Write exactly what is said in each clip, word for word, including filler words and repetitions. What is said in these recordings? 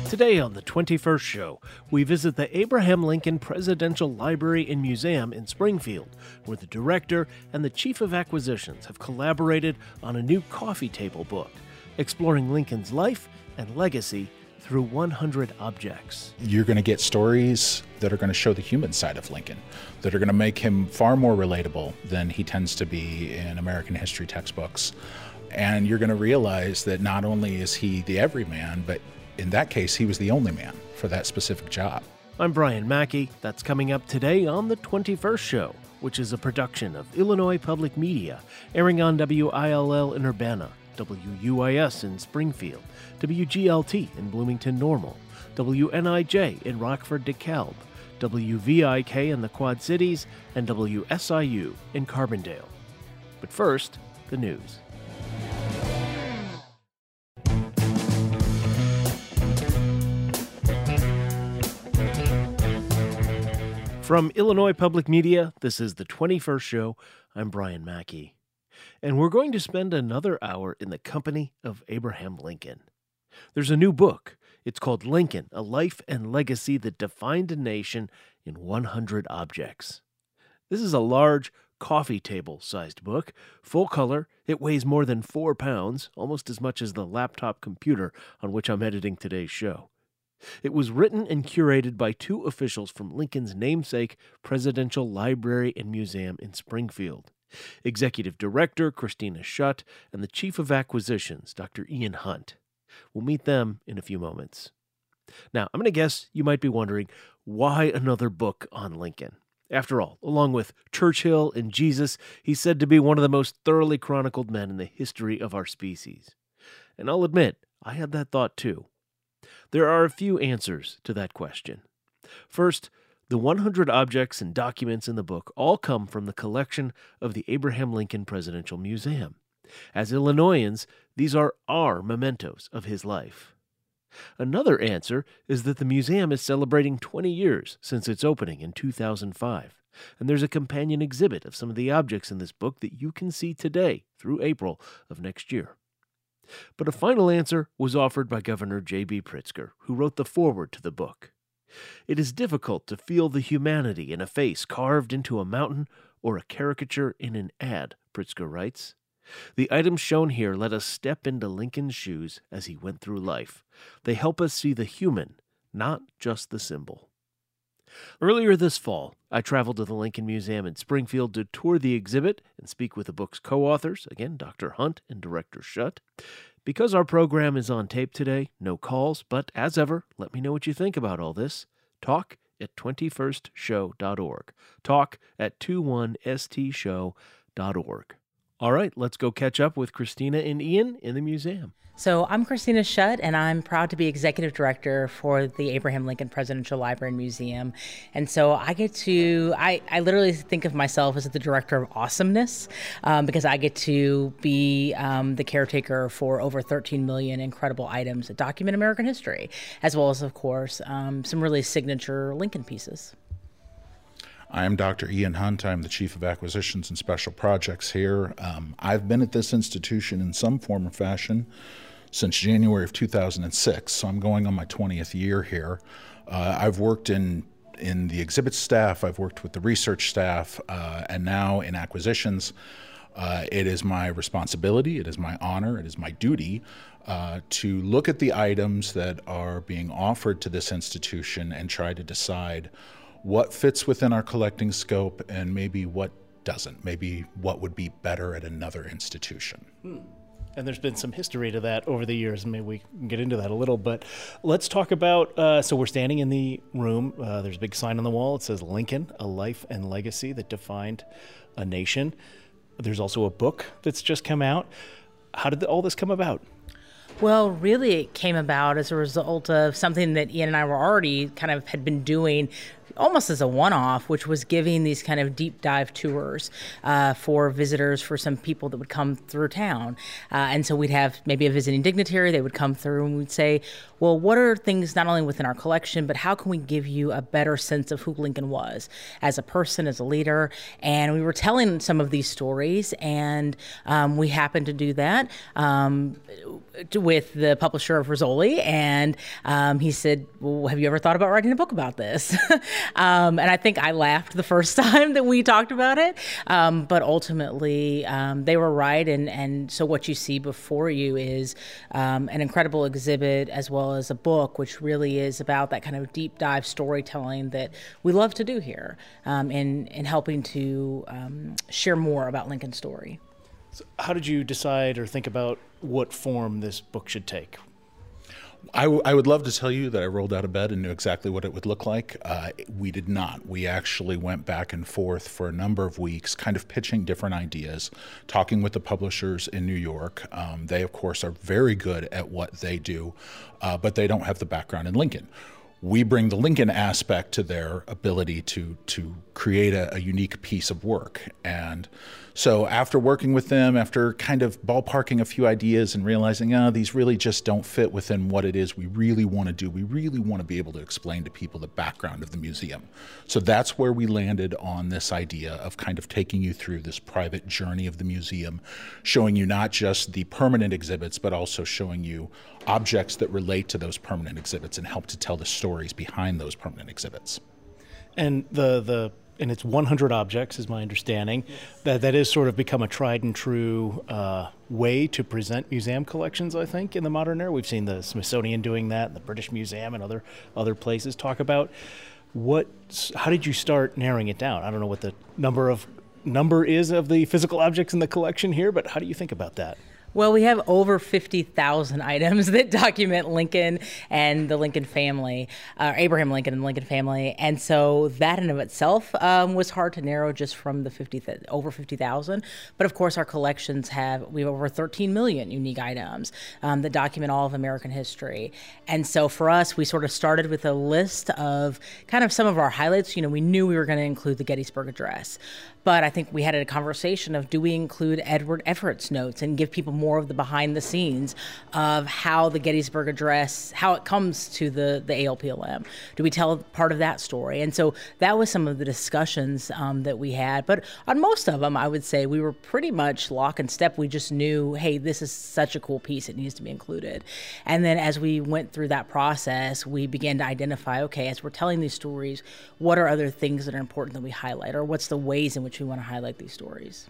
Today on the twenty-first Show, we visit the Abraham Lincoln Presidential Library and Museum in Springfield, where the director and the chief of acquisitions have collaborated on a new coffee table book, exploring Lincoln's life and legacy through one hundred objects. You're going to get stories that are going to show the human side of Lincoln, that are going to make him far more relatable than he tends to be in American history textbooks. And you're going to realize that not only is he the everyman, but in that case, he was the only man for that specific job. I'm Brian Mackey. That's coming up today on the twenty-first Show, which is a production of Illinois Public Media, airing on W I L L in Urbana, W U I S in Springfield, W G L T in Bloomington Normal, W N I J in Rockford DeKalb, W V I K in the Quad Cities, and W S I U in Carbondale. But first, the news. From Illinois Public Media, this is the twenty-first Show. I'm Brian Mackey. And we're going to spend another hour in the company of Abraham Lincoln. There's a new book. It's called Lincoln, A Life and Legacy That Defined a Nation in one hundred Objects. This is a large, coffee table-sized book, full color. It weighs more than four pounds, almost as much as the laptop computer on which I'm editing today's show. It was written and curated by two officials from Lincoln's namesake Presidential Library and Museum in Springfield, Executive Director Christina Schutt and the Chief of Acquisitions, Doctor Ian Hunt. We'll meet them in a few moments. Now, I'm going to guess you might be wondering, why another book on Lincoln? After all, along with Churchill and Jesus, he's said to be one of the most thoroughly chronicled men in the history of our species. And I'll admit, I had that thought too. There are a few answers to that question. First, the one hundred objects and documents in the book all come from the collection of the Abraham Lincoln Presidential Museum. As Illinoisans, these are our mementos of his life. Another answer is that the museum is celebrating twenty years since its opening in two thousand five, and there's a companion exhibit of some of the objects in this book that you can see today through April of next year. But a final answer was offered by Governor J B Pritzker, who wrote the foreword to the book. It is difficult to feel the humanity in a face carved into a mountain or a caricature in an ad, Pritzker writes. The items shown here let us step into Lincoln's shoes as he went through life. They help us see the human, not just the symbol. Earlier this fall, I traveled to the Lincoln Museum in Springfield to tour the exhibit and speak with the book's co-authors, again, Doctor Hunt and Director Schutt. Because our program is on tape today, no calls, but as ever, let me know what you think about all this. Talk at twenty-first show dot org. Talk at twenty-one s t show dot org. All right, let's go catch up with Christina and Ian in the museum. So I'm Christina Schutt, and I'm proud to be Executive Director for the Abraham Lincoln Presidential Library and Museum. And so I get to, I, I literally think of myself as the Director of Awesomeness, um, because I get to be um, the caretaker for over thirteen million incredible items that document American history, as well as, of course, um, some really signature Lincoln pieces. I am Doctor Ian Hunt. I'm the Chief of Acquisitions and Special Projects here. Um, I've been at this institution in some form or fashion since January of two thousand six, so I'm going on my twentieth year here. Uh, I've worked in in the exhibit staff, I've worked with the research staff, uh, and now in acquisitions. Uh, it is my responsibility, it is my honor, it is my duty uh, to look at the items that are being offered to this institution and try to decide what fits within our collecting scope and maybe what doesn't, maybe what would be better at another institution. Hmm. And there's been some history to that over the years, and maybe we can get into that a little, but let's talk about, uh, so we're standing in the room, uh, there's a big sign on the wall, it says Lincoln, A Life and Legacy That Defined a Nation. There's also a book that's just come out. How did all this come about? Well, really, it came about as a result of something that Ian and I were already kind of had been doing almost as a one-off, which was giving these kind of deep dive tours uh, for visitors, for some people that would come through town. Uh, and so we'd have maybe a visiting dignitary, they would come through and we'd say, well, what are things not only within our collection, but how can we give you a better sense of who Lincoln was as a person, as a leader? And we were telling some of these stories, and um, we happened to do that um, with the publisher of Rizzoli. And um, he said, well, have you ever thought about writing a book about this? um, and I think I laughed the first time that we talked about it. Um, but ultimately, um, they were right. And, and so what you see before you is um, an incredible exhibit as well as a book, which really is about that kind of deep dive storytelling that we love to do here um, in, in helping to um, share more about Lincoln's story. So how did you decide or think about what form this book should take? I, w- I would love to tell you that I rolled out of bed and knew exactly what it would look like. Uh, we did not. We actually went back and forth for a number of weeks, kind of pitching different ideas, talking with the publishers in New York. Um, they, of course, are very good at what they do, uh, but they don't have the background in Lincoln. We bring the Lincoln aspect to their ability to to create a, a unique piece of work. And so after working with them, after kind of ballparking a few ideas and realizing, oh, these really just don't fit within what it is we really want to do, we really want to be able to explain to people the background of the museum. So that's where we landed on this idea of kind of taking you through this private journey of the museum, showing you not just the permanent exhibits, but also showing you objects that relate to those permanent exhibits and help to tell the stories behind those permanent exhibits. And the the and it's one hundred objects, is my understanding. Yes. That that is sort of become a tried and true uh, way to present museum collections, I think, in the modern era. We've seen the Smithsonian doing that, and the British Museum and other other places talk about. What? How did you start narrowing it down? I don't know what the number of number is of the physical objects in the collection here, but how do you think about that? Well, we have over fifty thousand items that document Lincoln and the Lincoln family, uh, Abraham Lincoln and the Lincoln family. And so that in of itself um, was hard to narrow just from the fifty, over fifty thousand. But of course, our collections have, we have over thirteen million unique items um, that document all of American history. And so for us, we sort of started with a list of kind of some of our highlights. You know, we knew we were going to include the Gettysburg Address. But I think we had a conversation of, do we include Edward Everett's notes and give people more of the behind the scenes of how the Gettysburg Address, how it comes to the, the A L P L M? Do we tell part of that story? And so that was some of the discussions um, that we had. But on most of them, I would say we were pretty much lock and step. We just knew, hey, this is such a cool piece. It needs to be included. And then as we went through that process, we began to identify, okay, as we're telling these stories, what are other things that are important that we highlight? Or what's the ways in which we want to highlight these stories?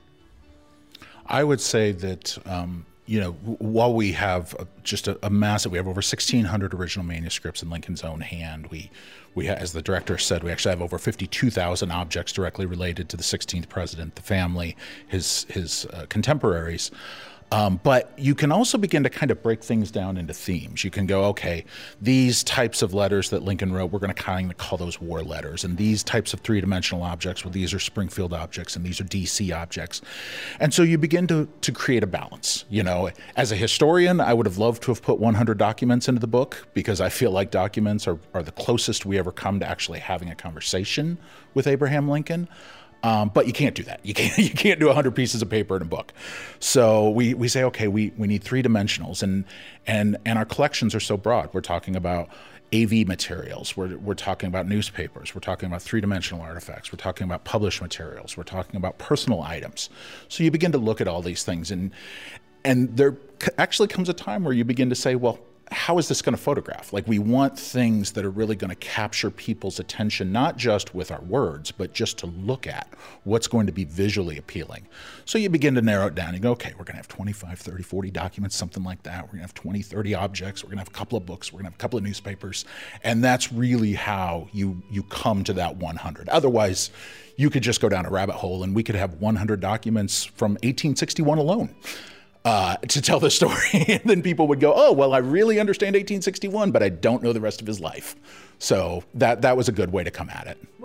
I would say that, um, you know, while we have a, just a, a massive, we have over sixteen hundred original manuscripts in Lincoln's own hand. We, we, as the director said, we actually have over fifty-two thousand objects directly related to the sixteenth president, the family, his, his uh, contemporaries. Um, but you can also begin to kind of break things down into themes. You can go, okay, these types of letters that Lincoln wrote, we're going to kind of call those war letters. And these types of three-dimensional objects, well, these are Springfield objects and these are D C objects. And so you begin to, to create a balance. You know, as a historian, I would have loved to have put one hundred documents into the book because I feel like documents are, are the closest we ever come to actually having a conversation with Abraham Lincoln. Um, but you can't do that. You can't you can't do one hundred pieces of paper in a book. So we, we say, okay, we, we need three dimensionals, and and and our collections are so broad. We're talking about A V materials. We're we're talking about newspapers. We're talking about three dimensional artifacts. We're talking about published materials. We're talking about personal items. So you begin to look at all these things, and and there actually comes a time where you begin to say, well, how is this going to photograph? Like, we want things that are really going to capture people's attention, not just with our words, but just to look at what's going to be visually appealing. So you begin to narrow it down. You go, okay, we're going to have twenty-five, thirty, forty documents, something like that. We're going to have twenty, thirty objects. We're going to have a couple of books. We're going to have a couple of newspapers. And that's really how you, you come to that one hundred. Otherwise, you could just go down a rabbit hole and we could have one hundred documents from eighteen sixty-one alone. Uh, to tell the story. And then people would go, oh, well, I really understand eighteen sixty-one, but I don't know the rest of his life. So that that was a good way to come at it. Well,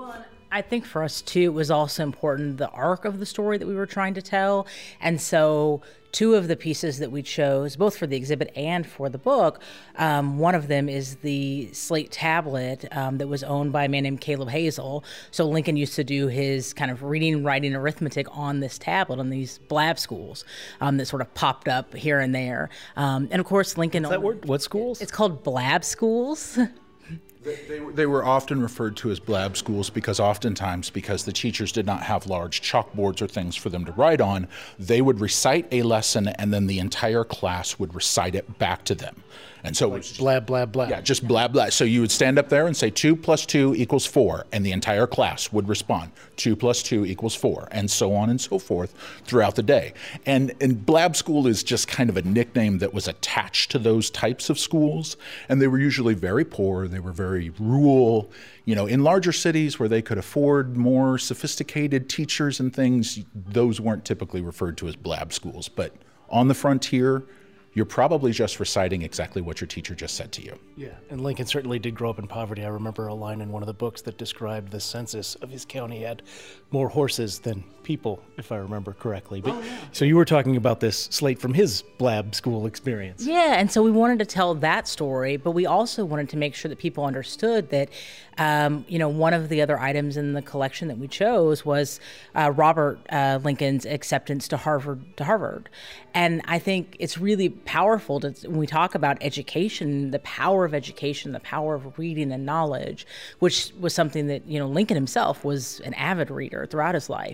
I think for us too, it was also important the arc of the story that we were trying to tell. And so two of the pieces that we chose, both for the exhibit and for the book, um, one of them is the slate tablet um, that was owned by a man named Caleb Hazel. So Lincoln used to do his kind of reading, writing, arithmetic on this tablet on these blab schools um, that sort of popped up here and there. Um, and of course, Lincoln... Is that word? What schools? It's called blab schools. They, they, were- they were often referred to as blab schools because oftentimes, because the teachers did not have large chalkboards or things for them to write on, they would recite a lesson and then the entire class would recite it back to them. And so it was Blab, blab, blab. Yeah, just blah, blah. So you would stand up there and say two plus two equals four, and the entire class would respond, two plus two equals four, and so on and so forth throughout the day. And, and Blab School is just kind of a nickname that was attached to those types of schools, and they were usually very poor, they were very rural. You know, in larger cities where they could afford more sophisticated teachers and things, those weren't typically referred to as Blab schools. But on the frontier, you're probably just reciting exactly what your teacher just said to you. Yeah, and Lincoln certainly did grow up in poverty. I remember a line in one of the books that described the census of his county had more horses than people, if I remember correctly. But, oh, yeah. So you were talking about this slate from his Blab School experience. Yeah, and so we wanted to tell that story, but we also wanted to make sure that people understood that, um, you know, one of the other items in the collection that we chose was uh, Robert uh, Lincoln's acceptance to Harvard. To Harvard, and I think it's really powerful to, when we talk about education, the power of education, the power of reading and knowledge, which was something that, you know, Lincoln himself was an avid reader throughout his life.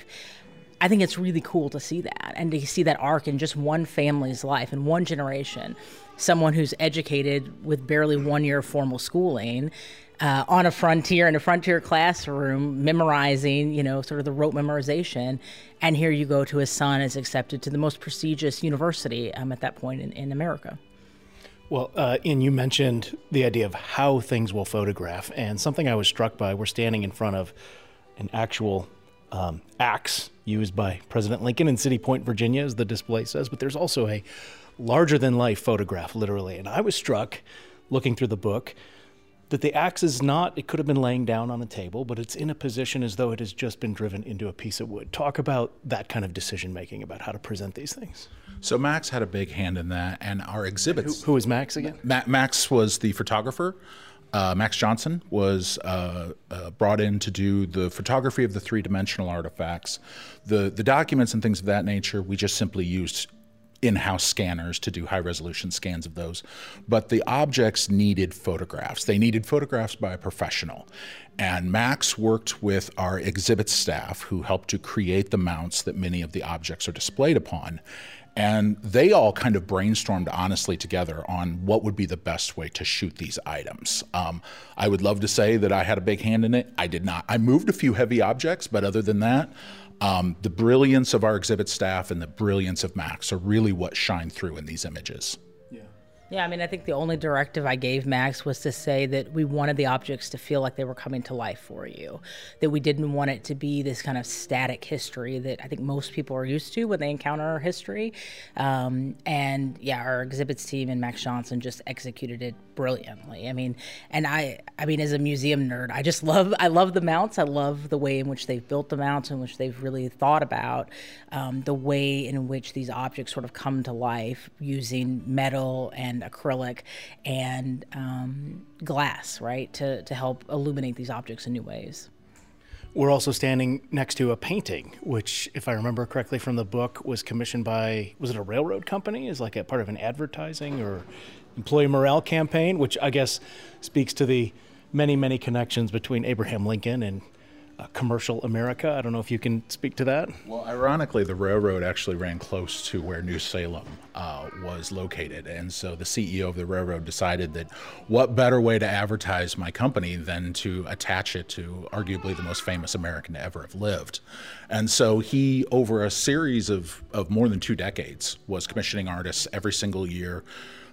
I think it's really cool to see that and to see that arc in just one family's life, in one generation, someone who's educated with barely one year of formal schooling uh, on a frontier, in a frontier classroom, memorizing, you know, sort of the rote memorization. And here you go to his son is accepted to the most prestigious university um, at that point in, in America. Well, uh, Ian, you mentioned the idea of how things will photograph, and something I was struck by, we're standing in front of an actual um, axe used by President Lincoln in City Point, Virginia, as the display says, but there's also a larger-than-life photograph, literally. And I was struck, looking through the book, that the axe is not, it could have been laying down on a table, but it's in a position as though it has just been driven into a piece of wood. Talk about that kind of decision-making, about how to present these things. So Max had a big hand in that, and our exhibits... Who, who is Max again? Ma- Max was the photographer. Uh, Max Johnson was uh, uh, brought in to do the photography of the three-dimensional artifacts. The, the documents and things of that nature, we just simply used in-house scanners to do high-resolution scans of those. But the objects needed photographs. They needed photographs by a professional. And Max worked with our exhibit staff who helped to create the mounts that many of the objects are displayed upon. And they all kind of brainstormed honestly together on what would be the best way to shoot these items. Um, I would love to say that I had a big hand in it. I did not. I moved a few heavy objects, but other than that, um, the brilliance of our exhibit staff and the brilliance of Max are really what shine through in these images. Yeah, I mean, I think the only directive I gave Max was to say that we wanted the objects to feel like they were coming to life for you, that we didn't want it to be this kind of static history that I think most people are used to when they encounter our history. Um, and yeah, our exhibits team and Max Johnson just executed it brilliantly. I mean, and I, I mean, as a museum nerd, I just love, I love the mounts. I love the way in which they've built the mounts, in which they've really thought about um, the way in which these objects sort of come to life using metal and acrylic and um, glass, right, to, to help illuminate these objects in new ways. We're also standing next to a painting, which, if I remember correctly from the book, was commissioned by, was it a railroad company? Is like a part of an advertising or employee morale campaign, which I guess speaks to the many, many connections between Abraham Lincoln and Uh, commercial America. I don't know if you can speak to that. Well, ironically, the railroad actually ran close to where New Salem uh, was located. And so the C E O of the railroad decided that what better way to advertise my company than to attach it to arguably the most famous American to ever have lived. And so he, over a series of, of more than two decades, was commissioning artists every single year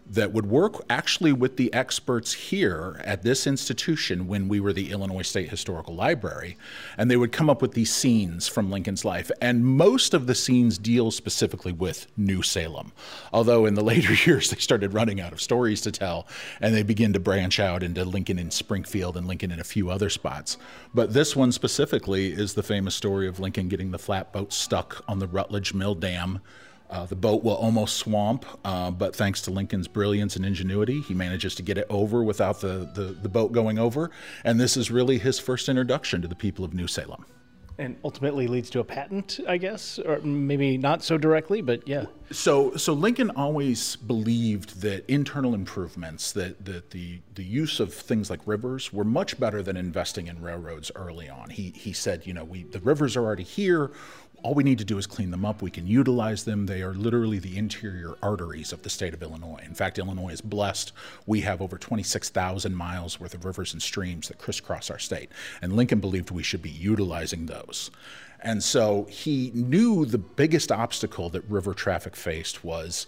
that would work actually with the experts here at this institution when we were the Illinois State Historical Library, and they would come up with these scenes from Lincoln's life. And most of the scenes deal specifically with New Salem, although in the later years they started running out of stories to tell, and they begin to branch out into Lincoln in Springfield and Lincoln in a few other spots. But this one specifically is the famous story of Lincoln getting the flatboat stuck on the Rutledge Mill Dam. Uh, the boat will almost swamp, uh, but thanks to Lincoln's brilliance and ingenuity, he manages to get it over without the, the, the boat going over. And this is really his first introduction to the people of New Salem. And ultimately leads to a patent, I guess, or maybe not so directly, but yeah. So so Lincoln always believed that internal improvements, that, that the, the use of things like rivers were much better than investing in railroads early on. He, he said, you know, we the rivers are already here. All we need to do is clean them up. We can utilize them. They are literally the interior arteries of the state of Illinois. In fact, Illinois is blessed. We have over twenty-six thousand miles worth of rivers and streams that crisscross our state. And Lincoln believed we should be utilizing those. And so he knew the biggest obstacle that river traffic faced was,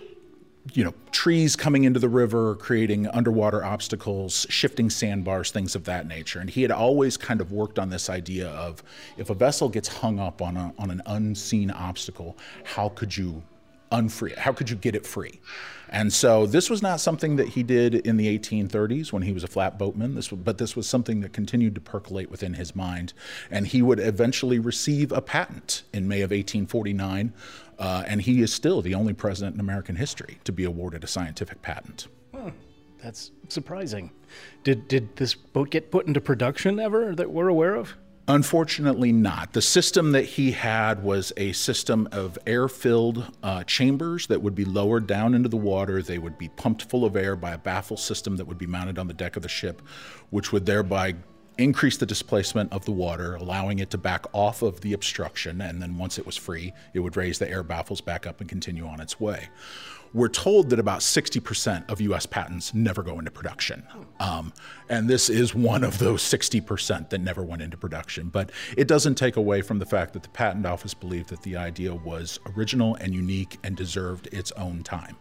you know, trees coming into the river, creating underwater obstacles, shifting sandbars, things of that nature. And he had always kind of worked on this idea of, if a vessel gets hung up on a, on an unseen obstacle, how could you unfree it? How could you get it free? And so this was not something that he did in the eighteen thirties when he was a flatboatman, this, but this was something that continued to percolate within his mind. And he would eventually receive a patent in May of eighteen forty-nine. Uh, and he is still the only president in American history to be awarded a scientific patent. Huh. That's surprising. Did did this boat get put into production ever that we're aware of? Unfortunately not. The system that he had was a system of air-filled uh, chambers that would be lowered down into the water. They would be pumped full of air by a baffle system that would be mounted on the deck of the ship, which would thereby increase the displacement of the water, allowing it to back off of the obstruction, and then once it was free, it would raise the air baffles back up and continue on its way. We're told that about sixty percent of U S patents never go into production. Um, and this is one of those sixty percent that never went into production. But it doesn't take away from the fact that the Patent Office believed that the idea was original and unique and deserved its own time.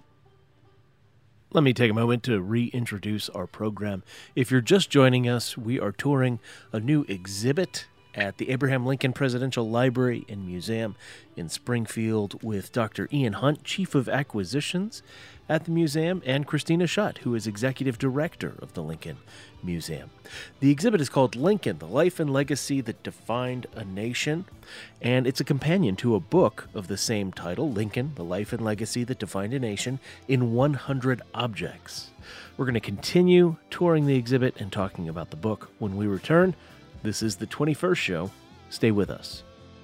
Let me take a moment to reintroduce our program. If you're just joining us, we are touring a new exhibit at the Abraham Lincoln Presidential Library and Museum in Springfield with Doctor Ian Hunt, Chief of Acquisitions at the museum, and Christina Schutt, who is Executive Director of the Lincoln Museum. The exhibit is called Lincoln, The Life and Legacy That Defined a Nation, and it's a companion to a book of the same title, Lincoln, The Life and Legacy That Defined a Nation, in one hundred objects. We're going to continue touring the exhibit and talking about the book when we return. This is the twenty-first show. Stay with us.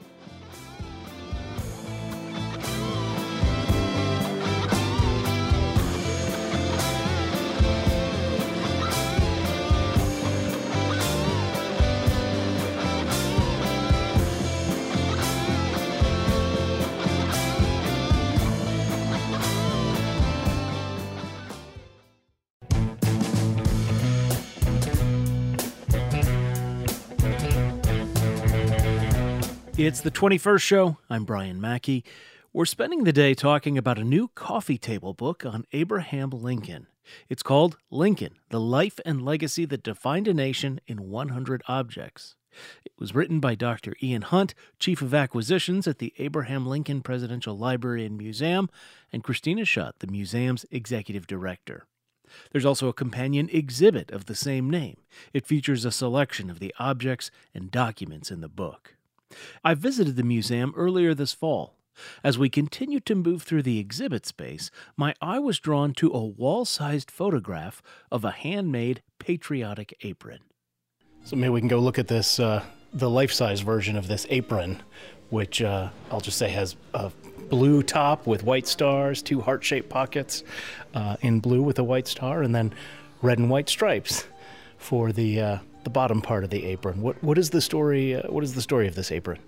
It's the twenty-first show. I'm Brian Mackey. We're spending the day talking about a new coffee table book on Abraham Lincoln. It's called Lincoln, The Life and Legacy That Defined a Nation in one hundred objects. It was written by Doctor Ian Hunt, Chief of Acquisitions at the Abraham Lincoln Presidential Library and Museum, and Christina Schutt, the museum's Executive Director. There's also a companion exhibit of the same name. It features a selection of the objects and documents in the book. I visited the museum earlier this fall. As we continued to move through the exhibit space, my eye was drawn to a wall-sized photograph of a handmade patriotic apron. So maybe we can go look at this, uh, the life-size version of this apron, which uh, I'll just say has a blue top with white stars, two heart-shaped pockets uh, in blue with a white star, and then red and white stripes for the uh, the bottom part of the apron. What what is the story? Uh, what is the story of this apron?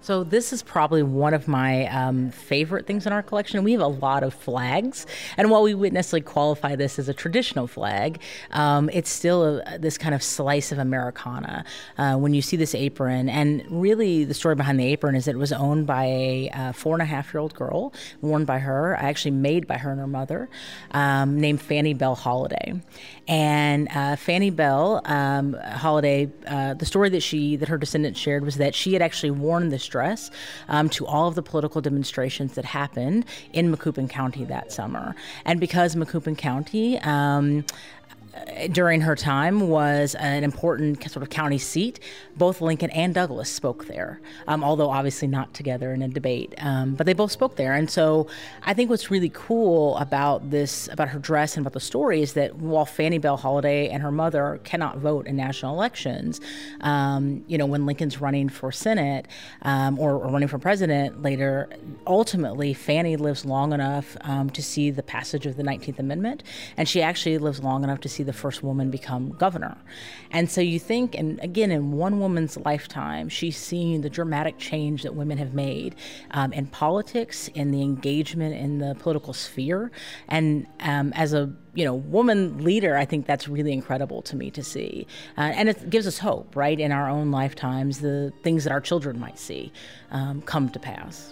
So this is probably one of my um, favorite things in our collection. We have a lot of flags, and while we wouldn't necessarily qualify this as a traditional flag, um, it's still a, this kind of slice of Americana. Uh, when you see this apron, and really the story behind the apron is that it was owned by a uh, four and a half year old girl, worn by her, actually made by her and her mother, um, named Fannie Bell Holiday. And uh, Fannie Bell um, Holiday, uh, the story that she that her descendants shared was that she had actually worn this dress um, to all of the political demonstrations that happened in Macoupin County that summer. And because Macoupin County um, during her time was an important sort of county seat, both Lincoln and Douglas spoke there, um, although obviously not together in a debate, um, but they both spoke there. And so I think what's really cool about this, about her dress and about the story, is that while Fannie Bell Holiday and her mother cannot vote in national elections, um, you know, when Lincoln's running for Senate um, or, or running for president later, ultimately Fannie lives long enough um, to see the passage of the nineteenth Amendment, and she actually lives long enough to see the first woman become governor. And so you think, and again, in one woman's lifetime, she's seen the dramatic change that women have made um, in politics, in the engagement in the political sphere. And um, as a you know, woman leader, I think that's really incredible to me to see. Uh, and it gives us hope, right, in our own lifetimes, the things that our children might see um, come to pass.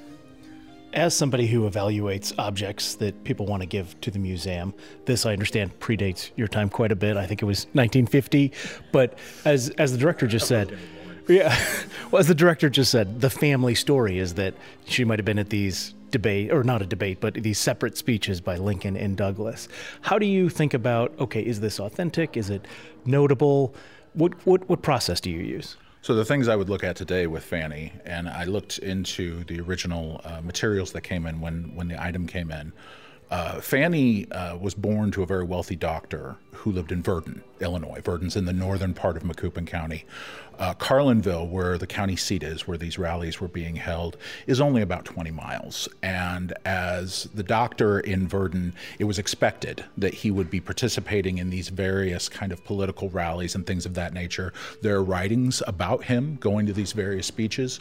As somebody who evaluates objects that people want to give to the museum, this, I understand, predates your time quite a bit. I think it was nineteen fifty. But as as the director just said, yeah, well, as the director just said, the family story is that she might have been at these debate, or not a debate, but these separate speeches by Lincoln and Douglas. How do you think about, okay, is this authentic? Is it notable? What what what process do you use? So the things I would look at today with Fannie, and I looked into the original uh, materials that came in when, when the item came in. Uh, Fannie uh, was born to a very wealthy doctor who lived in Virden, Illinois. Virden's in the northern part of Macoupin County. Uh, Carlinville, where the county seat is, where these rallies were being held, is only about twenty miles. And as the doctor in Virden, it was expected that he would be participating in these various kind of political rallies and things of that nature. There are writings about him going to these various speeches.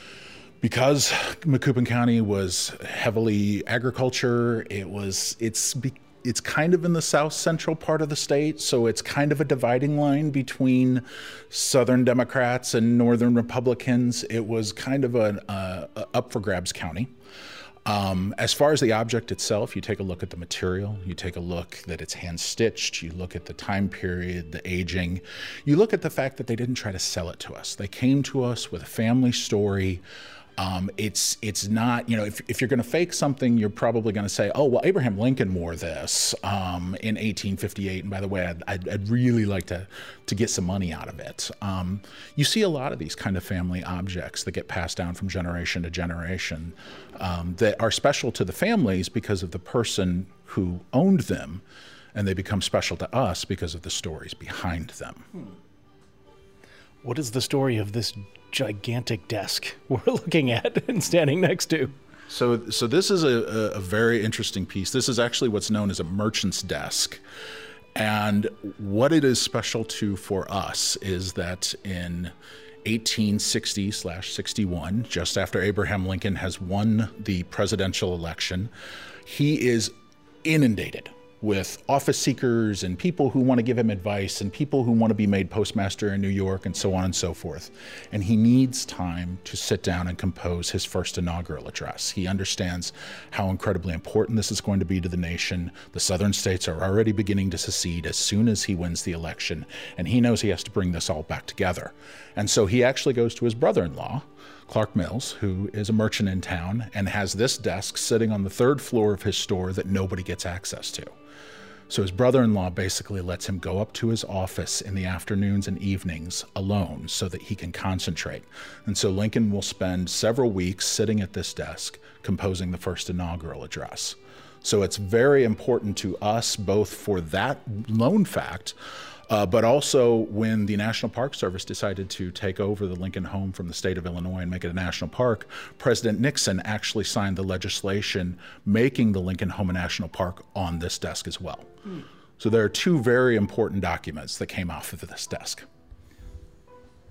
Because Macoupin County was heavily agriculture, it was it's it's kind of in the south central part of the state, so it's kind of a dividing line between Southern Democrats and Northern Republicans. It was kind of an uh, up for grabs county. Um, as far as the object itself, you take a look at the material, you take a look that it's hand stitched, you look at the time period, the aging, you look at the fact that they didn't try to sell it to us. They came to us with a family story. Um, it's it's not, you know, if, if you're going to fake something, you're probably going to say, oh, well, Abraham Lincoln wore this um, in eighteen fifty-eight. And by the way, I'd, I'd, I'd really like to, to get some money out of it. Um, you see a lot of these kind of family objects that get passed down from generation to generation um, that are special to the families because of the person who owned them, and they become special to us because of the stories behind them. Hmm. What is the story of this gigantic desk we're looking at and standing next to? So, so this is a, a very interesting piece. This is actually what's known as a merchant's desk. And what it is special to for us is that in eighteen sixty slash sixty-one, just after Abraham Lincoln has won the presidential election, he is inundated with office seekers and people who want to give him advice and people who want to be made postmaster in New York and so on and so forth. And he needs time to sit down and compose his first inaugural address. He understands how incredibly important this is going to be to the nation. The southern states are already beginning to secede as soon as he wins the election, and he knows he has to bring this all back together. And so he actually goes to his brother-in-law, Clark Mills, who is a merchant in town and has this desk sitting on the third floor of his store that nobody gets access to. So his brother-in-law basically lets him go up to his office in the afternoons and evenings alone so that he can concentrate. And so Lincoln will spend several weeks sitting at this desk composing the first inaugural address. So it's very important to us both for that lone fact, Uh, but also when the National Park Service decided to take over the Lincoln home from the state of Illinois and make it a national park, President Nixon actually signed the legislation making the Lincoln home a national park on this desk as well. Hmm. So there are two very important documents that came off of this desk.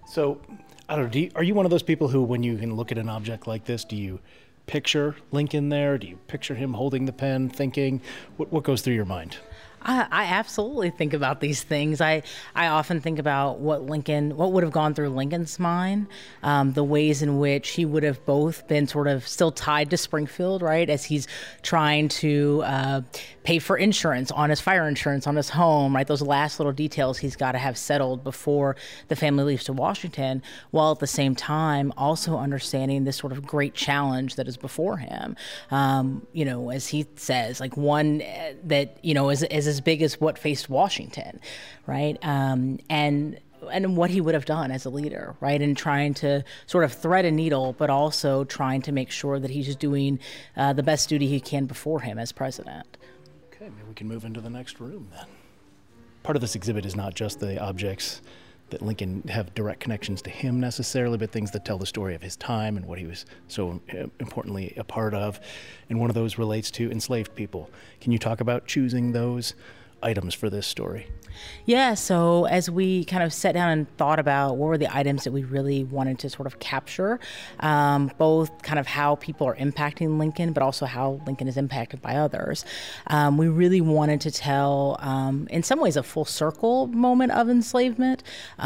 So, I don't know, do you, are you one of those people who, when you can look at an object like this, do you picture Lincoln there? Do you picture him holding the pen, thinking? What, what goes through your mind? I, I absolutely think about these things. I, I often think about what Lincoln, what would have gone through Lincoln's mind, um, the ways in which he would have both been sort of still tied to Springfield, right, as he's trying to uh, pay for insurance on his fire insurance on his home, right, those last little details he's got to have settled before the family leaves to Washington, while at the same time also understanding this sort of great challenge that is before him. Um, you know, as he says, like one that, you know, is, is as big as what faced Washington, right? Um, and and what he would have done as a leader, right? And trying to sort of thread a needle, but also trying to make sure that he's doing uh, the best duty he can before him as president. Okay, maybe we can move into the next room then. Part of this exhibit is not just the objects that Lincoln have direct connections to him necessarily, but things that tell the story of his time and what he was so importantly a part of. And one of those relates to enslaved people. Can you talk about choosing those items for this story? Yeah, so as we kind of sat down and thought about what were the items that we really wanted to sort of capture, um, both kind of how people are impacting Lincoln, but also how Lincoln is impacted by others, um, we really wanted to tell, um, in some ways, a full circle moment of enslavement,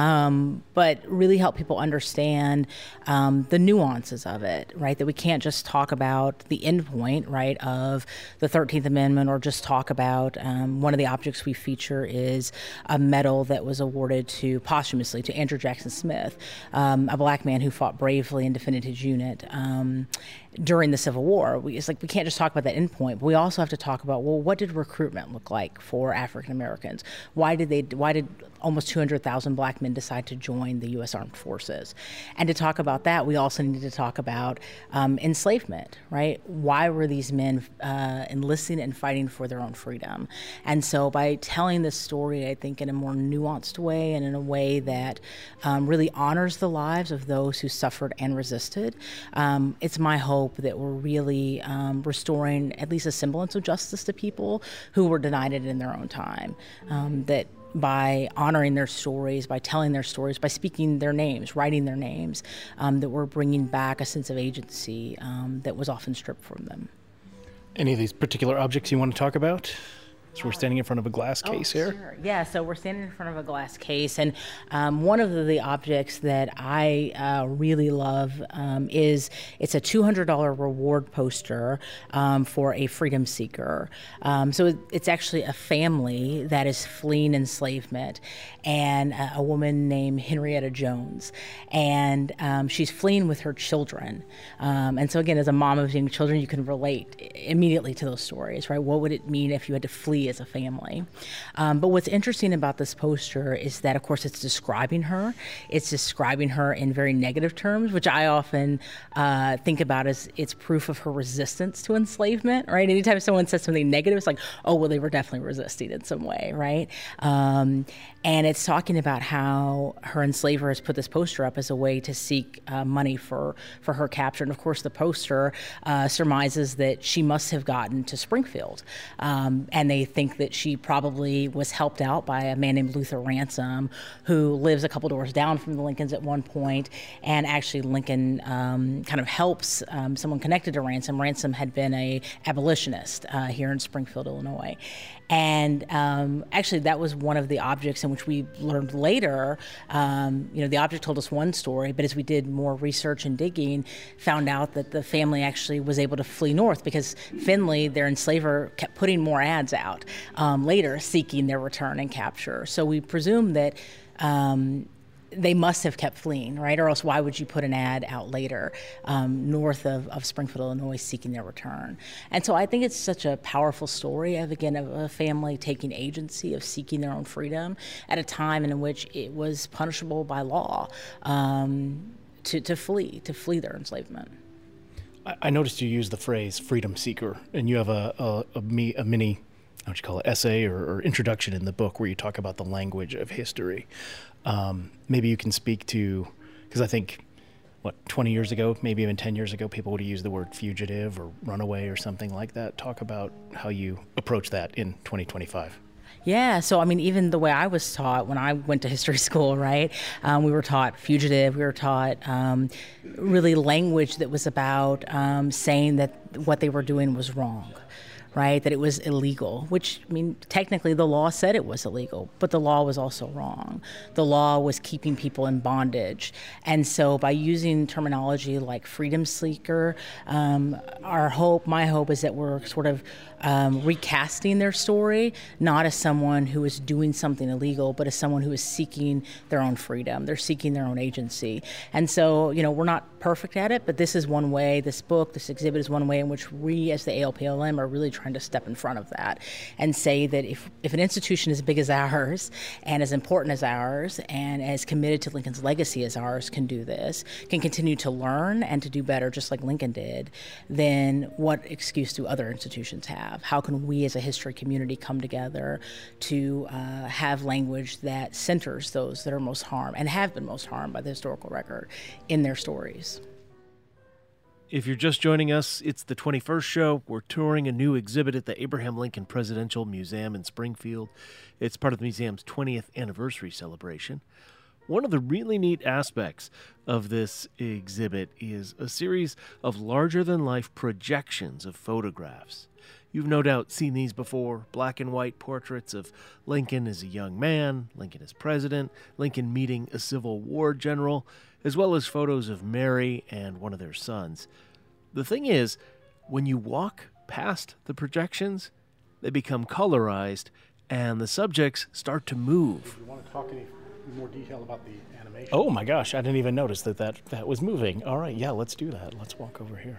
um, but really help people understand um, the nuances of it, right? That we can't just talk about the end point, right, of the thirteenth Amendment, or just talk about um, one of the objects we feature is a medal that was awarded to posthumously to Andrew Jackson Smith, um, a black man who fought bravely and defended his unit um, during the Civil War. We, it's like we can't just talk about that endpoint, but we also have to talk about, well, what did recruitment look like for African Americans? Why did they? Why did almost two hundred thousand black men decide to join the U S Armed Forces? And to talk about that, we also need to talk about um, enslavement, right? Why were these men uh, enlisting and fighting for their own freedom? And so by telling this story, I think in a more nuanced way and in a way that um, really honors the lives of those who suffered and resisted, um, it's my hope that we're really um, restoring at least a semblance of justice to people who were denied it in their own time. Um, that by honoring their stories, by telling their stories, by speaking their names, writing their names, um, that we're bringing back a sense of agency um, that was often stripped from them. Any of these particular objects you want to talk about? So we're standing in front of a glass case oh, here. Sure. Yeah, so we're standing in front of a glass case, and um, one of the, the objects that I uh, really love um, is it's a two hundred dollars reward poster um, for a freedom seeker. Um, so it, it's actually a family that is fleeing enslavement, and a, a woman named Henrietta Jones, and um, she's fleeing with her children. Um, and so again, as a mom of young children, you can relate immediately to those stories, right? What would it mean if you had to flee as a family? Um, but what's interesting about this poster is that, of course, it's describing her. It's describing her in very negative terms, which I often uh, think about as it's proof of her resistance to enslavement, right? Anytime someone says something negative, it's like, oh, well, they were definitely resisting in some way, right? Um, and it's talking about how her enslaver has put this poster up as a way to seek uh, money for, for her capture. And of course, the poster uh, surmises that she must have gotten to Springfield. Um, and they think that she probably was helped out by a man named Luther Ransom, who lives a couple doors down from the Lincolns at one point. And actually, Lincoln um, kind of helps um, someone connected to Ransom. Ransom had been a abolitionist uh, here in Springfield, Illinois. And um, actually, that was one of the objects in which we learned later. Um, you know, the object told us one story, but as we did more research and digging, found out that the family actually was able to flee north because Finley, their enslaver, kept putting more ads out um, later, seeking their return and capture. So we presume that um, they must have kept fleeing, right? Or else why would you put an ad out later um, north of, of Springfield, Illinois, seeking their return? And so I think it's such a powerful story of, again, of a family taking agency, of seeking their own freedom at a time in which it was punishable by law um, to, to flee, to flee their enslavement. I, I noticed you use the phrase freedom seeker, and you have a, a, a, me, a mini, how would you call it, essay or, or introduction in the book where you talk about the language of history. Um, maybe you can speak to, because I think, what, twenty years ago, maybe even ten years ago, people would have used the word fugitive or runaway or something like that. Talk about how you approach that in twenty twenty-five. Yeah, so I mean, even the way I was taught when I went to history school, right? Um, we were taught fugitive, we were taught um, really language that was about um, saying that what they were doing was wrong. Right, that it was illegal, which, I mean, technically the law said it was illegal, but the law was also wrong. The law was keeping people in bondage. And so by using terminology like freedom seeker, um, our hope, my hope is that we're sort of um, recasting their story, not as someone who is doing something illegal, but as someone who is seeking their own freedom. They're seeking their own agency. And so, you know, we're not perfect at it, but this is one way, this book, this exhibit is one way in which we as the A L P L M are really trying to step in front of that and say that if, if an institution as big as ours and as important as ours and as committed to Lincoln's legacy as ours can do this, can continue to learn and to do better just like Lincoln did, then what excuse do other institutions have? How can we as a history community come together to uh, have language that centers those that are most harmed and have been most harmed by the historical record in their stories? If you're just joining us, it's the twenty-first show. We're touring a new exhibit at the Abraham Lincoln Presidential Museum in Springfield. It's part of the museum's twentieth anniversary celebration. One of the really neat aspects of this exhibit is a series of larger-than-life projections of photographs. You've no doubt seen these before, black and white portraits of Lincoln as a young man, Lincoln as president, Lincoln meeting a Civil War general, as well as photos of Mary and one of their sons. The thing is, when you walk past the projections, they become colorized and the subjects start to move. Do you want to talk any more detail about the animation? Oh my gosh, I didn't even notice that that, that was moving. All right, yeah, let's do that. Let's walk over here.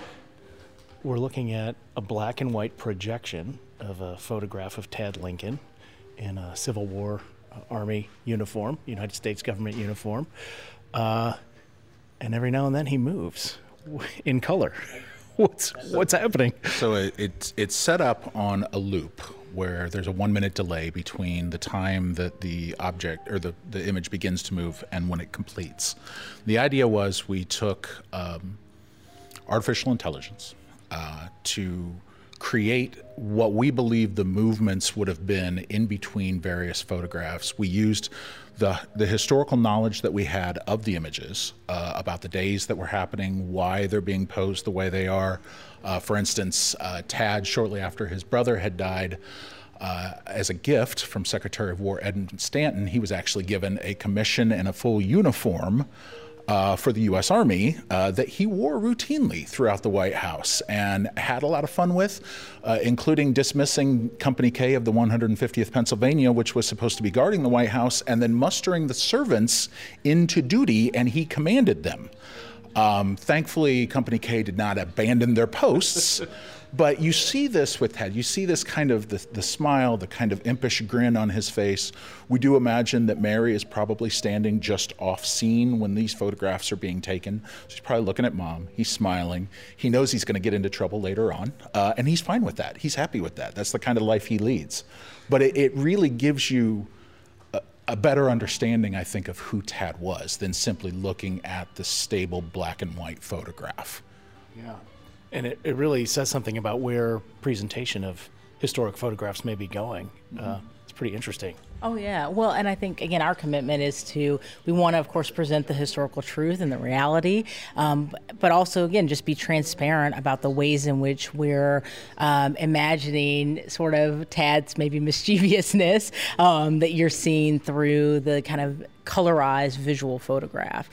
We're looking at a black and white projection of a photograph of Ted Lincoln in a Civil War uh, Army uniform, United States government uniform. Uh, and every now and then he moves in color. What's what's happening? So it, it's it's set up on a loop where there's a one minute delay between the time that the object or the, the image begins to move and when it completes. The idea was we took um, artificial intelligence uh, to create what we believe the movements would have been in between various photographs. We used the the historical knowledge that we had of the images uh, about the days that were happening, why they're being posed the way they are. Uh, for instance, uh, Tad, shortly after his brother had died, uh, as a gift from Secretary of War Edmund Stanton, he was actually given a commission and a full uniform Uh, for the U S Army uh, that he wore routinely throughout the White House and had a lot of fun with, uh, including dismissing Company K of the one hundred fiftieth Pennsylvania, which was supposed to be guarding the White House, and then mustering the servants into duty, and he commanded them. Um, thankfully, Company K did not abandon their posts. But you see this with Ted. You see this kind of the, the smile, the kind of impish grin on his face. We do imagine that Mary is probably standing just off scene when these photographs are being taken. She's probably looking at mom. He's smiling. He knows he's going to get into trouble later on, uh, and he's fine with that. He's happy with that. That's the kind of life he leads. But it, it really gives you a, a better understanding, I think, of who Tad was than simply looking at the stable black and white photograph. Yeah. And it, it really says something about where presentation of historic photographs may be going. Mm-hmm. Uh, it's pretty interesting. Oh, yeah. Well, and I think, again, our commitment is to, we want to, of course, present the historical truth and the reality, um, but also, again, just be transparent about the ways in which we're um, imagining sort of Tad's maybe mischievousness um, that you're seeing through the kind of colorized visual photograph.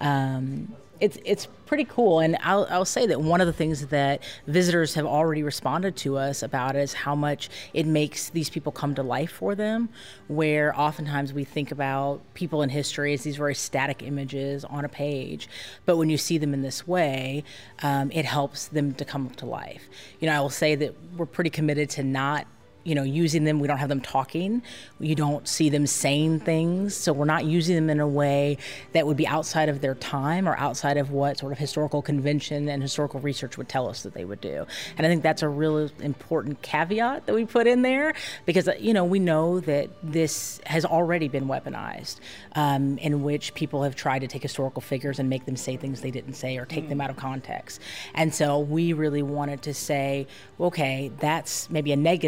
Um, It's it's pretty cool, and I'll I'll say that one of the things that visitors have already responded to us about is how much it makes these people come to life for them, where oftentimes we think about people in history as these very static images on a page, but when you see them in this way, um, it helps them to come to life. You know, I will say that we're pretty committed to not you know, using them, we don't have them talking. You don't see them saying things. So we're not using them in a way that would be outside of their time or outside of what sort of historical convention and historical research would tell us that they would do. And I think that's a really important caveat that we put in there because, you know, we know that this has already been weaponized um, in which people have tried to take historical figures and make them say things they didn't say or take mm. them out of context. And so we really wanted to say, okay, that's maybe a negative way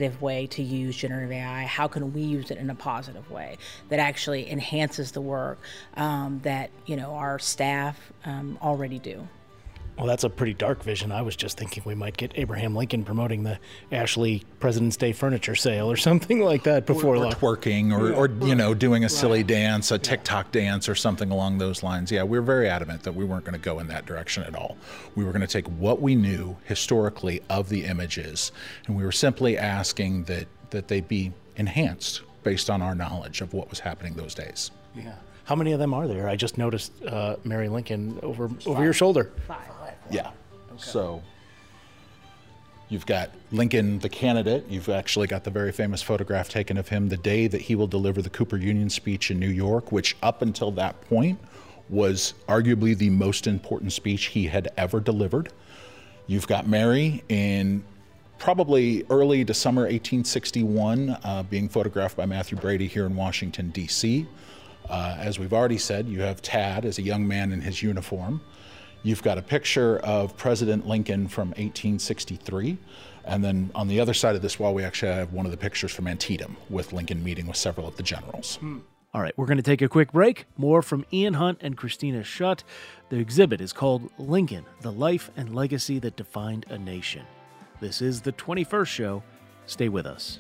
way to use generative A I? How can we use it in a positive way that actually enhances the work um, that, you know, our staff um, already do? Well, that's a pretty dark vision. I was just thinking we might get Abraham Lincoln promoting the Ashley President's Day furniture sale or something like that before or, or long. twerking or, or, you know, doing a silly dance, a TikTok dance or something along those lines. Yeah, we were very adamant that we weren't going to go in that direction at all. We were going to take what we knew historically of the images, and we were simply asking that, that they be enhanced based on our knowledge of what was happening those days. Yeah. How many of them are there? I just noticed uh, Mary Lincoln over over your shoulder. Five. Yeah. Okay. So you've got Lincoln, the candidate. You've actually got the very famous photograph taken of him the day that he will deliver the Cooper Union speech in New York, which up until that point was arguably the most important speech he had ever delivered. You've got Mary in probably early to summer eighteen sixty-one, uh, being photographed by Matthew Brady here in Washington, D C Uh, as we've already said, you have Tad as a young man in his uniform. You've got a picture of President Lincoln from eighteen sixty-three. And then on the other side of this wall, we actually have one of the pictures from Antietam with Lincoln meeting with several of the generals. Hmm. All right, we're going to take a quick break. More from Ian Hunt and Christina Schutt. The exhibit is called Lincoln, the Life and Legacy That Defined a Nation. This is the twenty-first show. Stay with us.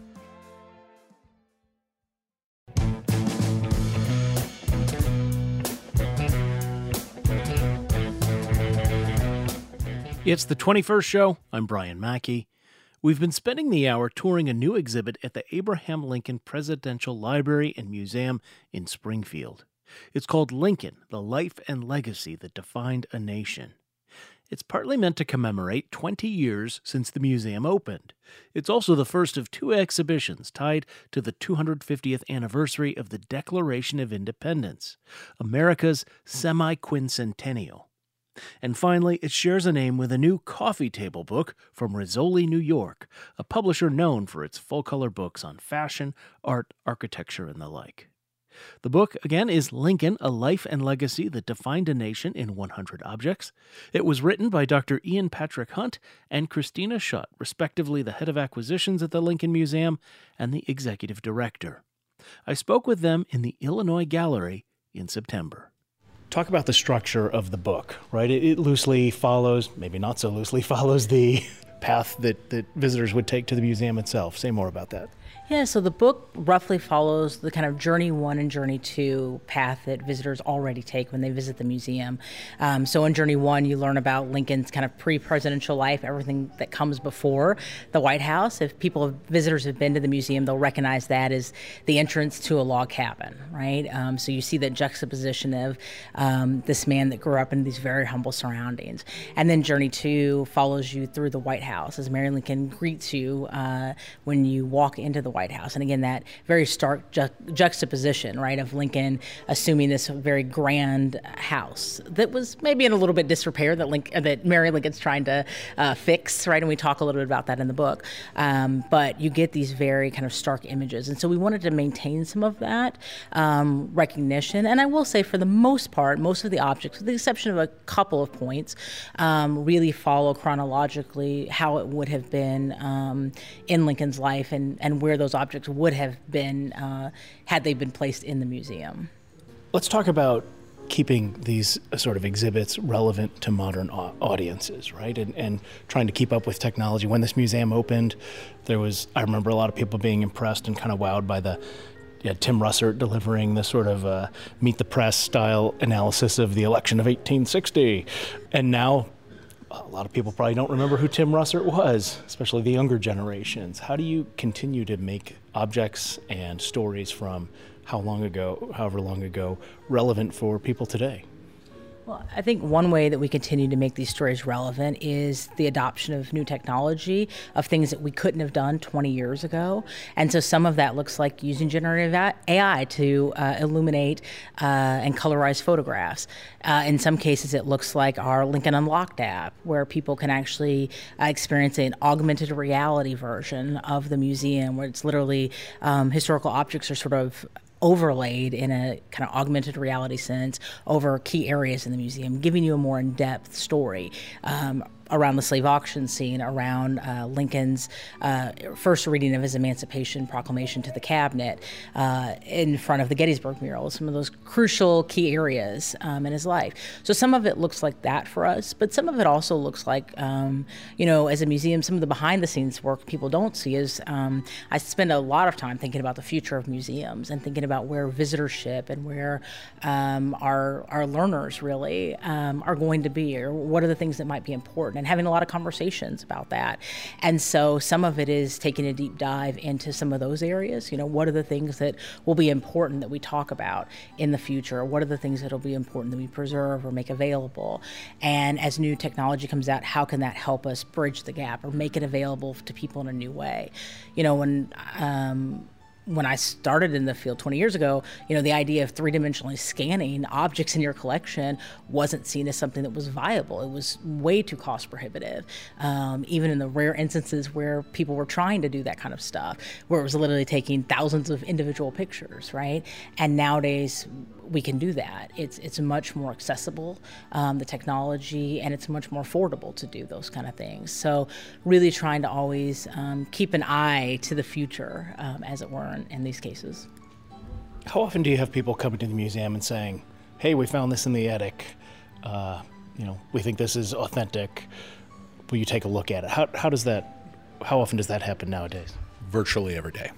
It's the twenty-first show. I'm Brian Mackey. We've been spending the hour touring a new exhibit at the Abraham Lincoln Presidential Library and Museum in Springfield. It's called Lincoln, the Life and Legacy That Defined a Nation. It's partly meant to commemorate twenty years since the museum opened. It's also the first of two exhibitions tied to the two hundred fiftieth anniversary of the Declaration of Independence, America's semi-quincentennial. And finally, it shares a name with a new coffee table book from Rizzoli, New York, a publisher known for its full-color books on fashion, art, architecture, and the like. The book, again, is Lincoln, A Life and Legacy That Defined a Nation in one hundred Objects. It was written by Doctor Ian Patrick Hunt and Christina Schutt, respectively the head of acquisitions at the Lincoln Museum and the executive director. I spoke with them in the Illinois Gallery in September. Talk about the structure of the book, right? It, it loosely follows, maybe not so loosely, follows the path that, that visitors would take to the museum itself. Say more about that. Yeah, so the book roughly follows the kind of journey one and journey two path that visitors already take when they visit the museum. Um, so in journey one, you learn about Lincoln's kind of pre-presidential life, everything that comes before the White House. If people, visitors have been to the museum, they'll recognize that as the entrance to a log cabin, right? Um, so you see that juxtaposition of um, this man that grew up in these very humble surroundings. And then journey two follows you through the White House as Mary Lincoln greets you uh, when you walk into the White House. And again, that very stark ju- juxtaposition, right, of Lincoln assuming this very grand house that was maybe in a little bit disrepair that Lincoln, that Mary Lincoln's trying to uh, fix, right? And we talk a little bit about that in the book. Um, but you get these very kind of stark images. And so we wanted to maintain some of that um, recognition. And I will say, for the most part, most of the objects, with the exception of a couple of points, um, really follow chronologically how it would have been um, in Lincoln's life and, and where those objects would have been uh, had they been placed in the museum. Let's talk about keeping these sort of exhibits relevant to modern au- audiences, right? And, and trying to keep up with technology. When this museum opened, there was, I remember a lot of people being impressed and kind of wowed by the, you had Tim Russert delivering this sort of uh, Meet the Press style analysis of the election of eighteen sixty. And now a lot of people probably don't remember who Tim Russert was, especially the younger generations. How do you continue to make objects and stories from how long ago, however long ago, relevant for people today? Well, I think one way that we continue to make these stories relevant is the adoption of new technology, of things that we couldn't have done twenty years ago. And so some of that looks like using generative A I to uh, illuminate uh, and colorize photographs. Uh, in some cases, it looks like our Lincoln Unlocked app, where people can actually uh, experience an augmented reality version of the museum, where it's literally um, historical objects are sort of overlaid in a kind of augmented reality sense over key areas in the museum, giving you a more in-depth story. Um, around the slave auction scene, around uh, Lincoln's uh, first reading of his Emancipation Proclamation to the cabinet, uh, in front of the Gettysburg mural, some of those crucial key areas um, in his life. So some of it looks like that for us, but some of it also looks like, um, you know, as a museum, some of the behind the scenes work people don't see is um, I spend a lot of time thinking about the future of museums and thinking about where visitorship and where um, our, our learners really um, are going to be, or what are the things that might be important, and having a lot of conversations about that. And so some of it is taking a deep dive into some of those areas. You know, what are the things that will be important that we talk about in the future? What are the things that will be important that we preserve or make available? And as new technology comes out, how can that help us bridge the gap or make it available to people in a new way? You know, when um, when I started in the field twenty years ago, you know, the idea of three-dimensionally scanning objects in your collection wasn't seen as something that was viable. It was way too cost prohibitive, um, even in the rare instances where people were trying to do that kind of stuff, where it was literally taking thousands of individual pictures, right? And nowadays, we can do that. It's it's much more accessible, um, the technology, and it's much more affordable to do those kind of things. So really trying to always um, keep an eye to the future, um, as it were, in, in these cases. How often do you have people coming to the museum and saying, hey, we found this in the attic, uh, you know, we think this is authentic, will you take a look at it? How, how does that, how often does that happen nowadays? Virtually every day.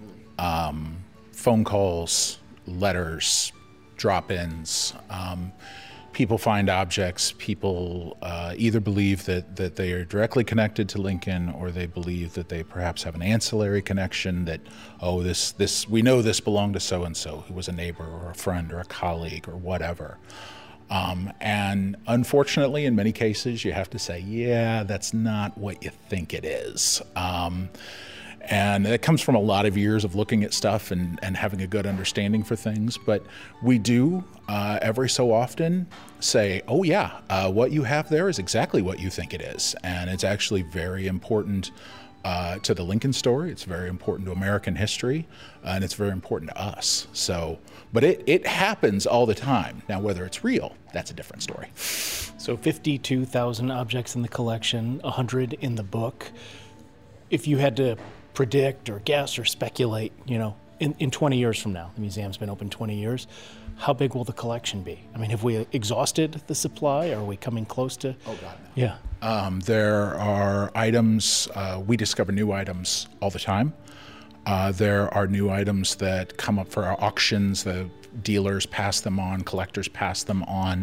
Um, phone calls, letters, drop-ins. Um, people find objects. People uh, either believe that, that they are directly connected to Lincoln, or they believe that they perhaps have an ancillary connection, that, oh, this, this we know this belonged to so-and-so, who was a neighbor or a friend or a colleague or whatever. Um, and unfortunately, in many cases, you have to say, yeah, that's not what you think it is. Um, And it comes from a lot of years of looking at stuff and, and having a good understanding for things. But we do uh, every so often say, oh yeah, uh, what you have there is exactly what you think it is. And it's actually very important uh, to the Lincoln story. It's very important to American history, uh, and it's very important to us. So, but it, it happens all the time. Now, whether it's real, that's a different story. So fifty-two thousand objects in the collection, one hundred in the book. If you had to predict or guess or speculate, you know, in, in twenty years from now, the museum's been open twenty years, how big will the collection be? I mean, have we exhausted the supply? Are we coming close to? Oh, God, no. Yeah. Um, there are items, uh, we discover new items all the time. Uh, there are new items that come up for our auctions. The dealers pass them on, collectors pass them on.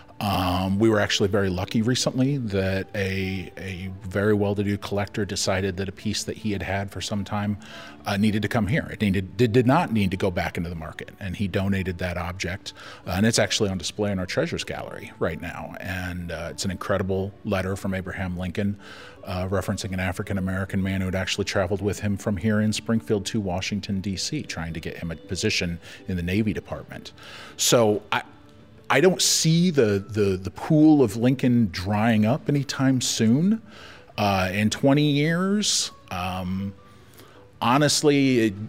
Um, we were actually very lucky recently that a, a very well-to-do collector decided that a piece that he had had for some time uh, needed to come here. It needed, did, did not need to go back into the market, and he donated that object. Uh, and it's actually on display in our Treasures Gallery right now. And uh, it's an incredible letter from Abraham Lincoln uh, referencing an African-American man who had actually traveled with him from here in Springfield to Washington, D C, trying to get him a position in the Navy Department. So I I don't see the, the, the pool of Lincoln drying up anytime soon. Uh, in twenty years, um, honestly, it,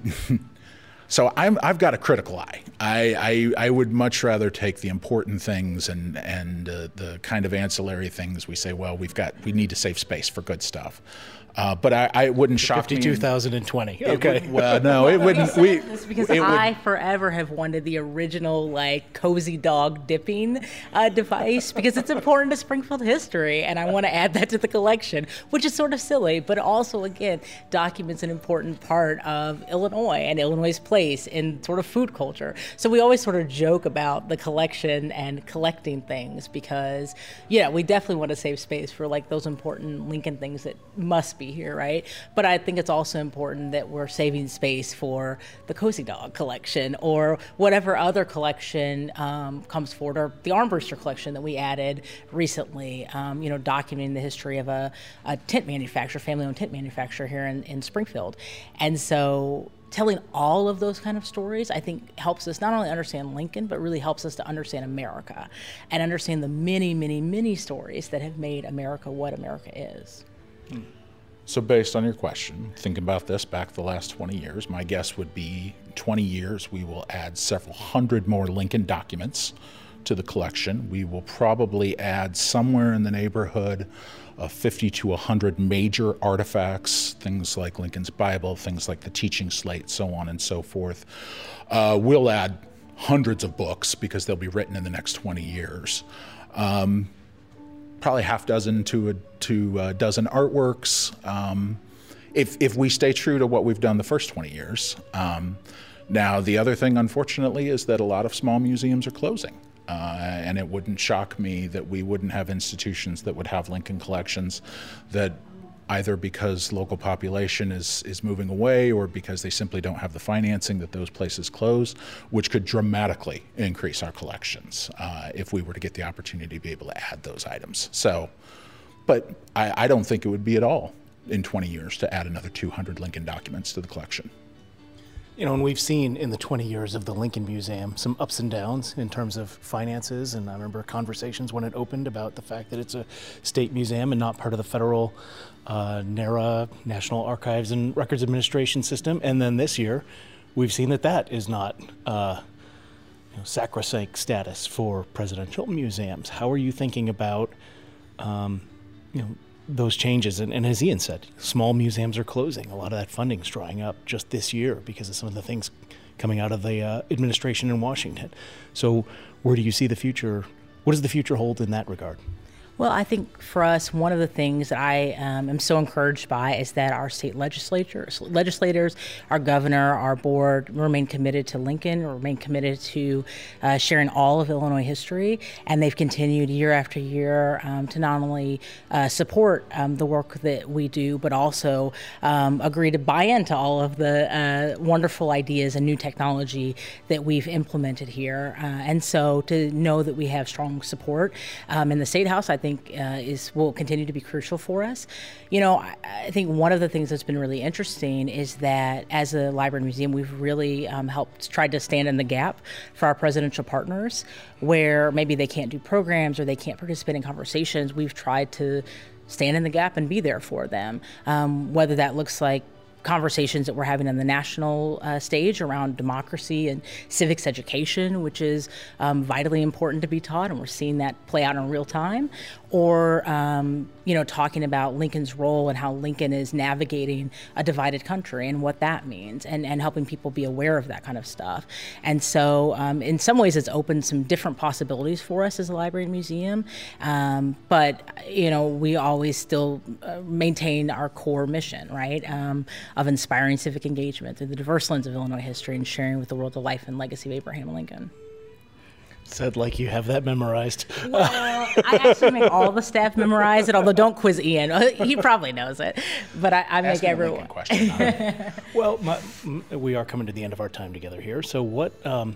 so I'm, I've got a critical eye. I, I, I would much rather take the important things and, and uh, the kind of ancillary things we say, well, we've got, we need to save space for good stuff. Uh, but I, I wouldn't shock me. fifty-two thousand twenty. Okay. Well, no, it wouldn't. We, It's because it I would, forever have wanted the original like cozy dog dipping uh, device because it's important to Springfield history, and I want to add that to the collection, which is sort of silly, but also again documents an important part of Illinois and Illinois' place in sort of food culture. So we always sort of joke about the collection and collecting things because yeah, we definitely want to save space for like those important Lincoln things that must be here, right? But I think it's also important that we're saving space for the Cozy Dog collection or whatever other collection um, comes forward, or the Armbruster collection that we added recently, um, you know, documenting the history of a, a tent manufacturer, family-owned tent manufacturer here in, in Springfield. And so telling all of those kind of stories, I think, helps us not only understand Lincoln, but really helps us to understand America and understand the many, many, many stories that have made America what America is. Hmm. So based on your question, thinking about this back the last twenty years, my guess would be twenty years we will add several hundred more Lincoln documents to the collection. We will probably add somewhere in the neighborhood of fifty to one hundred major artifacts, things like Lincoln's Bible, things like the teaching slate, so on and so forth. Uh, we'll add hundreds of books because they'll be written in the next twenty years. Um, probably half dozen to a, to a dozen artworks. Um, if, if we stay true to what we've done the first twenty years. Um, now, the other thing, unfortunately, is that a lot of small museums are closing. Uh, and it wouldn't shock me that we wouldn't have institutions that would have Lincoln collections that either because local population is, is moving away or because they simply don't have the financing that those places close, which could dramatically increase our collections uh, if we were to get the opportunity to be able to add those items. So, but I, I don't think it would be at all in twenty years to add another two hundred Lincoln documents to the collection. You know, and we've seen in the twenty years of the Lincoln Museum some ups and downs in terms of finances. And I remember conversations when it opened about the fact that it's a state museum and not part of the federal uh, NARA, National Archives and Records Administration system. And then this year, we've seen that that is not uh, you know, sacrosanct status for presidential museums. How are you thinking about, um, you know, those changes? And, and as Ian said, small museums are closing. A lot of that funding's drying up just this year because of some of the things coming out of the uh, administration in Washington. So where do you see the future? What does the future hold in that regard? Well, I think for us, one of the things that I um, am so encouraged by is that our state legislators, legislators, our governor, our board remain committed to Lincoln, remain committed to uh, sharing all of Illinois history, and they've continued year after year um, to not only uh, support um, the work that we do, but also um, agree to buy into all of the uh, wonderful ideas and new technology that we've implemented here. Uh, and so to know that we have strong support um, in the State House, I think Uh, is will continue to be crucial for us. You know, I, I think one of the things that's been really interesting is that as a library and museum, we've really um, helped tried to stand in the gap for our presidential partners, where maybe they can't do programs or they can't participate in conversations. We've tried to stand in the gap and be there for them, um, whether that looks like conversations that we're having on the national uh, stage around democracy and civics education, which is um, vitally important to be taught, and we're seeing that play out in real time, or um, you know, talking about Lincoln's role and how Lincoln is navigating a divided country and what that means, and, and helping people be aware of that kind of stuff. And so um, in some ways it's opened some different possibilities for us as a library and museum, um, but you know, we always still uh, maintain our core mission, right, um, of inspiring civic engagement through the diverse lens of Illinois history and sharing with the world the life and legacy of Abraham Lincoln. Said like you have that memorized. Well, I actually make all the staff memorize it, although don't quiz Ian. He probably knows it. But I, I make everyone. Question. Well, my, we are coming to the end of our time together here. So what, um,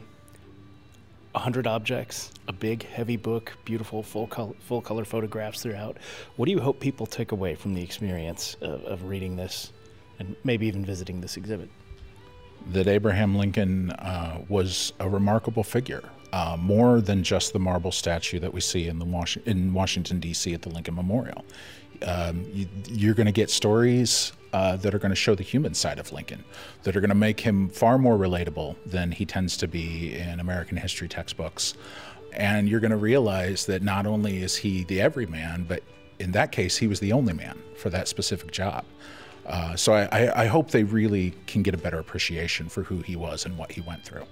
one hundred objects, a big, heavy book, beautiful, full color, full color photographs throughout. What do you hope people take away from the experience of, of reading this and maybe even visiting this exhibit? That Abraham Lincoln uh, was a remarkable figure, uh, more than just the marble statue that we see in the Was- in Washington, D C at the Lincoln Memorial. Um, you, you're going to get stories uh, that are going to show the human side of Lincoln, that are going to make him far more relatable than he tends to be in American history textbooks. And you're going to realize that not only is he the everyman, but in that case, he was the only man for that specific job. Uh, so I, I hope they really can get a better appreciation for who he was and what he went through.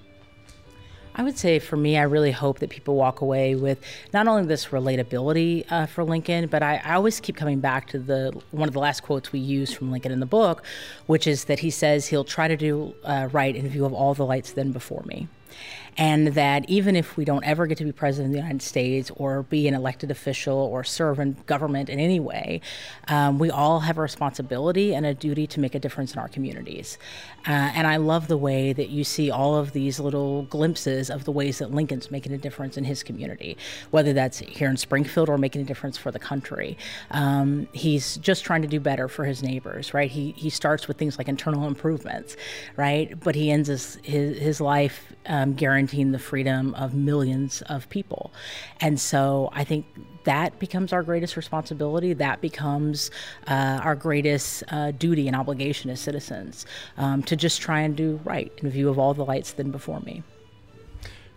I would say for me, I really hope that people walk away with not only this relatability uh, for Lincoln, but I, I always keep coming back to the one of the last quotes we use from Lincoln in the book, which is that he says he'll try to do uh, right in view of all the lights then before me. And that even if we don't ever get to be president of the United States or be an elected official or serve in government in any way, um, we all have a responsibility and a duty to make a difference in our communities. Uh, and I love the way that you see all of these little glimpses of the ways that Lincoln's making a difference in his community, whether that's here in Springfield or making a difference for the country. Um, he's just trying to do better for his neighbors, right? He he starts with things like internal improvements, right? But he ends his, his, his life um, guaranteeing the freedom of millions of people. And so I think that becomes our greatest responsibility. That becomes uh, our greatest uh, duty and obligation as citizens, um, to just try and do right in view of all the lights then before me.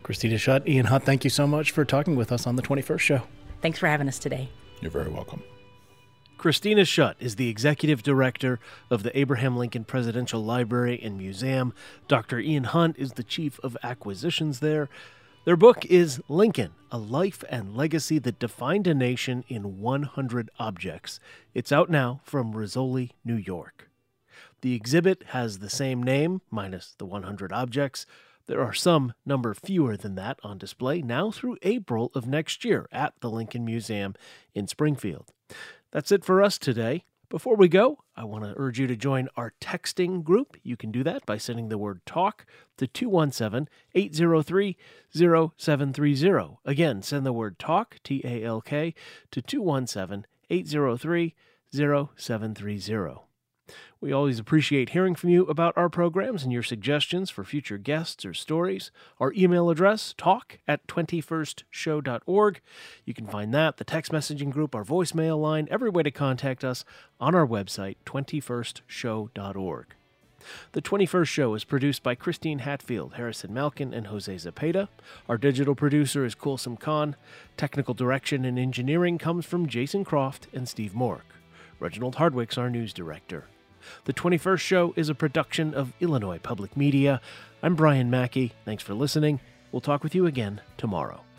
Christina Schutt, Ian Hunt, thank you so much for talking with us on the twenty-first Show. Thanks for having us today. You're very welcome. Christina Schutt is the executive director of the Abraham Lincoln Presidential Library and Museum. Doctor Ian Hunt is the chief of acquisitions there. Their book is Lincoln, A Life and Legacy That Defined a Nation in one hundred Objects. It's out now from Rizzoli, New York. The exhibit has the same name, minus the one hundred objects. There are some number fewer than that on display now through April of next year at the Lincoln Museum in Springfield. That's it for us today. Before we go, I want to urge you to join our texting group. You can do that by sending the word TALK to two one seven, eight zero three, zero seven three zero. Again, send the word TALK, T A L K, to two one seven, eight zero three, zero seven three zero. We always appreciate hearing from you about our programs and your suggestions for future guests or stories. Our email address, talk at twenty-first show dot org. You can find that, the text messaging group, our voicemail line, every way to contact us on our website, twenty-first show dot org. The twenty-first Show is produced by Christine Hatfield, Harrison Malkin, and Jose Zepeda. Our digital producer is Kulsum Khan. Technical direction and engineering comes from Jason Croft and Steve Mork. Reginald Hardwick's our news director. The twenty-first Show is a production of Illinois Public Media. I'm Brian Mackey. Thanks for listening. We'll talk with you again tomorrow.